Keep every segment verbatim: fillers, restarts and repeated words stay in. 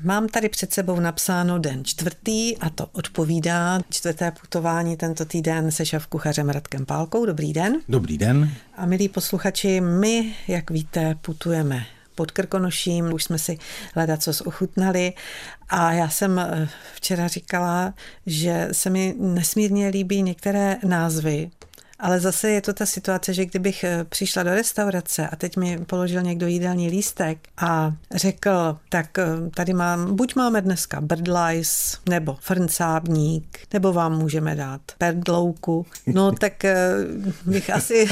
Mám tady před sebou napsáno den čtvrtý a to odpovídá čtvrté putování tento týden se šéfkuchařem Radkem Pálkou. Dobrý den. Dobrý den. A milí posluchači, my, jak víte, putujeme pod Krkonoším, už jsme si ledacos ochutnali a já jsem včera říkala, že se mi nesmírně líbí některé názvy, ale zase je to ta situace, že kdybych přišla do restaurace a teď mi položil někdo jídelní lístek a řekl, tak tady mám, buď máme dneska birdlice, nebo frncábník, nebo vám můžeme dát perdlouku, no tak bych asi...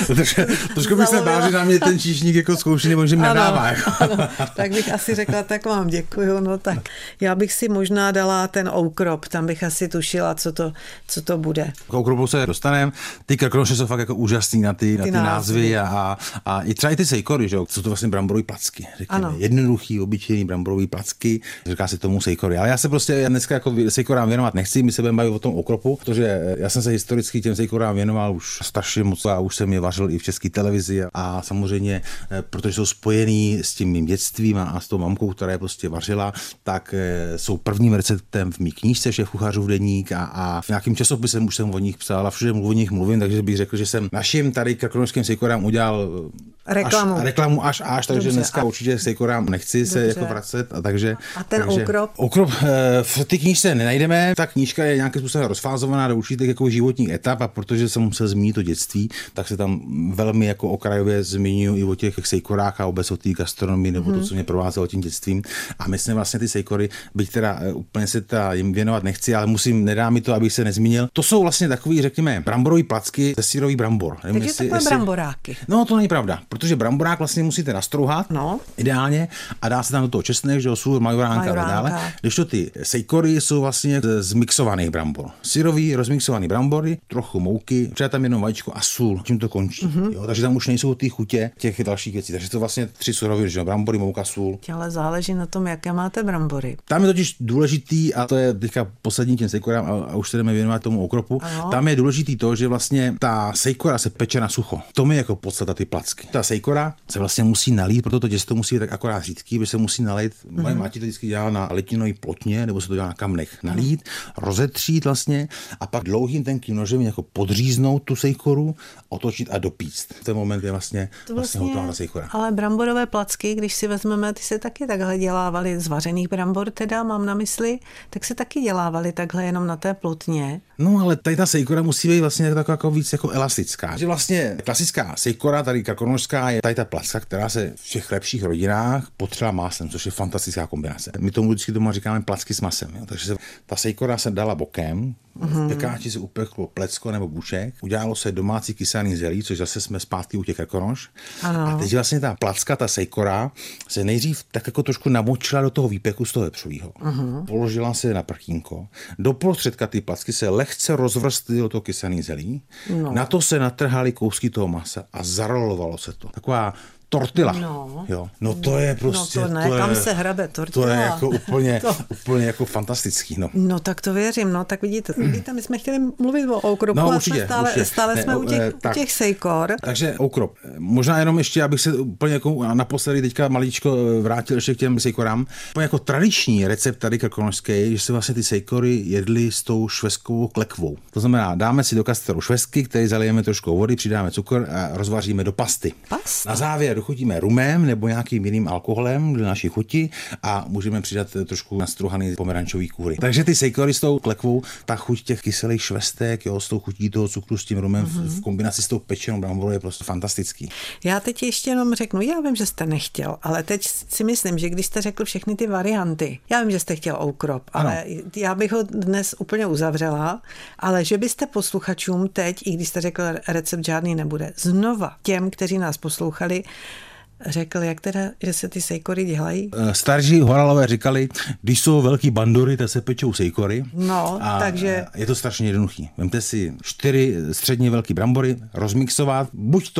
Trošku bych se bál, že na mě ten číšník jako zkouší, nebo že mi nedává. Ano, tak bych asi řekla, tak vám děkuju, no tak já bych si možná dala ten oukrop, tam bych asi tušila, co to, co to bude. K oukropu se dostaneme. Ty Krkonoše jsou fakt jako úžasný na ty, na ty, ty názvy a, a i třeba i ty sejkory, že jo, jsou to vlastně bramborový placky, řekněme, jednoduchý, obyčejný bramborový placky, říká se tomu sejkory. Ale já se prostě dneska jako sejkorám věnovat nechci, my se budeme bavit o tom okropu, protože já jsem se historicky těm sejkorám věnoval už strašně moc a už jsem je vařil i v české televizi a samozřejmě, protože jsou spojený s tím mým dětstvím a, a s tou mamkou, která je prostě vařila, tak jsou prvním receptem v mý knížce Šéfkuchařův deník a, a v nějakým časopisem už jsem o nich psal a všude o nich mluvím, takže bych řekl, že jsem našim tady krkonošským sejkorám udělal reklamu až, reklamu až až, takže Dobře. Dneska určitě sejkorám nechci Dobře. se jako vracet. A, takže, a ten takže, okrop? Okrop v té knížce nenajdeme, ta knížka je nějakým způsobem rozfázovaná do určitých jako životních etap a protože jsem musel zmínit to dětství, tak se tam velmi jako okrajově zmiňuji i o těch sejkorách a vůbec o té gastronomii nebo mm. to, co mě provázelo tím dětstvím. A myslím vlastně ty sejkory, byť teda úplně se ta jim věnovat nechci, ale musím, nedá mi to, abych se nezmínil. To jsou vlastně takový, řekněme, bramborový placky ze syrový brambor. Takže jestli, takové jestli... bramboráky. No, to není pravda, protože bramborák vlastně musíte nastrouhat, no. Ideálně, a dá se tam do toho česnek, že jo, sůl, majoránka a tak dále. Když to ty sejkory jsou vlastně z mixovaných brambor. Syrový, rozmixovaný brambory, trochu mouky, třeba tam jenom vajíčko a sůl, čím to končí. Mm-hmm. Jo, takže tam už nejsou ty chutě těch dalších věcí. Takže to vlastně tři suroviny, že jo, brambory, mouka, sůl. Ale záleží na tom, jaké máte brambory. Tam je totiž důležitý, a to je teďka poslední těm sejkorám, a, a už se jdeme věnovat tomu okropu. Ano. Tam je důležitý to, že vlastně ta sejkora se peče na sucho. To je jako podstata ty placky. Ta sejkora se vlastně musí nalít, proto to těsto musí být tak akorát řídký, protože se musí nalít. Mm-hmm. Moje máti to vždycky dělá na letinový plotně, nebo se to dělá na kamnech. Nalít, rozetřít vlastně a pak dlouhým tenkým nožem jako podříznout tu sejkoru, otočit a dopíct. V ten moment je vlastně, to vlastně, vlastně hotová ta sejkora. Ale bramborové placky, když si vezmeme, ty se taky takhle dělávaly z vařených brambor, teda mám na mysli, tak se taky dělávaly takhle jenom na té plotně. No, ale tady ta sejkora musí být vlastně taková jako víc jako elastická. Že vlastně klasická sejkora, tady krkonošská, je tady ta placka, která se v těch lepších rodinách potřeba máslem, což je fantastická kombinace. My tomu vždycky doma říkáme placky s masem, jo? Takže se, ta sejkora se dala bokem, v pekáči se upeklo plecko nebo bušek, udělalo se domácí kysaný zelí, což zase jsme zpátky u těch krkonoš. A teď vlastně ta placka, ta sejkora, se nejdřív tak jako trošku namočila do toho výpeku z toho vepřovýho. Uh-huh. Položila se na prkínko. Do prostředka ty placky se lehce rozvrstly do toho kysaný zelí. No. Na to se natrhaly kousky toho masa a zarolovalo se to. Taková tortilla. No. Jo. No to je prostě... No to ne, to je, kam se hrabe tortilla. To je jako úplně, to... úplně jako fantastický. No. no tak to věřím, no tak vidíte, vidíte, my jsme chtěli mluvit o okropu, no, a určitě, jsme stále, určitě. stále ne, jsme u těch, u těch sejkor. Takže okrop. Možná jenom ještě, abych se úplně jako naposledy teďka maličko vrátil ještě k těm sejkorám. Úplně jako tradiční recept tady krkonošský, že se vlastně ty sejkory jedly s tou švestkovou klekvou. To znamená, dáme si do kasteru švestky, které zalijeme trošku vody, přidáme cukr a rozvaříme do pasty. Pasta. Na závěr dochutíme rumem nebo nějakým jiným alkoholem do naší chuti a můžeme přidat trošku nastruhaný pomerančový kůry. Takže ty sejkory s tou klekvou, ta chuť těch kyselých švestek, jo, s tou chutí toho cukru s tím rumem mm-hmm. v, v kombinaci s tou pečenou bramborou je prostě fantastický. Já teď ještě jenom řeknu, já vím, že jste nechtěl, ale teď si myslím, že když jste řekl všechny ty varianty, já vím, že jste chtěl okrop, ale ano. Já bych ho dnes úplně uzavřela, ale že byste posluchačům teď, i když jste řekl, recept žádný nebude, znova těm, kteří nás poslouchali, řekl, jak teda, že se ty sejkory dělají? Starší horalové říkali, když jsou velký bandury, tak se pečou sejkory. No, a takže... je to strašně jednoduchý. Vemte si čtyři středně velký brambory, rozmixovat, buď to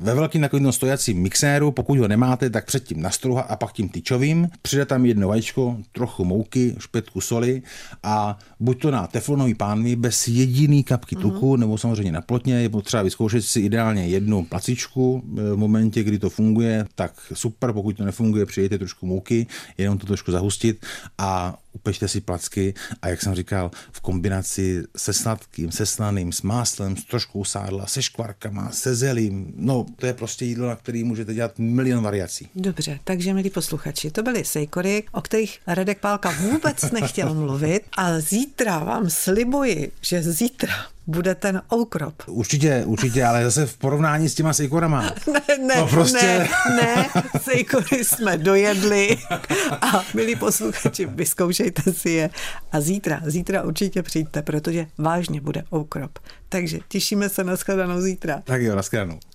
ve velkým takovým stojacím mixéru, pokud ho nemáte, tak předtím nastrouhat a pak tím tyčovým, přidat tam jedno vajíčko, trochu mouky, špetku soli a buď to na teflonový pánvi bez jediný kapky tuku, mm-hmm. nebo samozřejmě na plotně, je potřeba vyzkoušet si ideálně jednu placičku. V momentě, kdy to funguje, tak super, pokud to nefunguje, přijďte trošku mouky, jenom to trošku zahustit a upečte si placky a jak jsem říkal, v kombinaci se sladkým, se slaným, s máslem, s troškou sádla, se škvarkama, se zelím. No, to je prostě jídlo, na který můžete dělat milion variací. Dobře, takže milí posluchači, to byly sejkory, o kterých Radek Pálka vůbec nechtěl mluvit a zítra vám slibuji, že zítra bude ten oukrop. Určitě, určitě, ale zase v porovnání s těma sejkorama. Ne, ne, no prostě... ne, ne, sejkory jsme dojedli a milí posluchači, vyzkoušejte si je a zítra, zítra určitě přijďte, protože vážně bude oukrop. Takže těšíme se na shledanou zítra. Tak jo, na shledanou.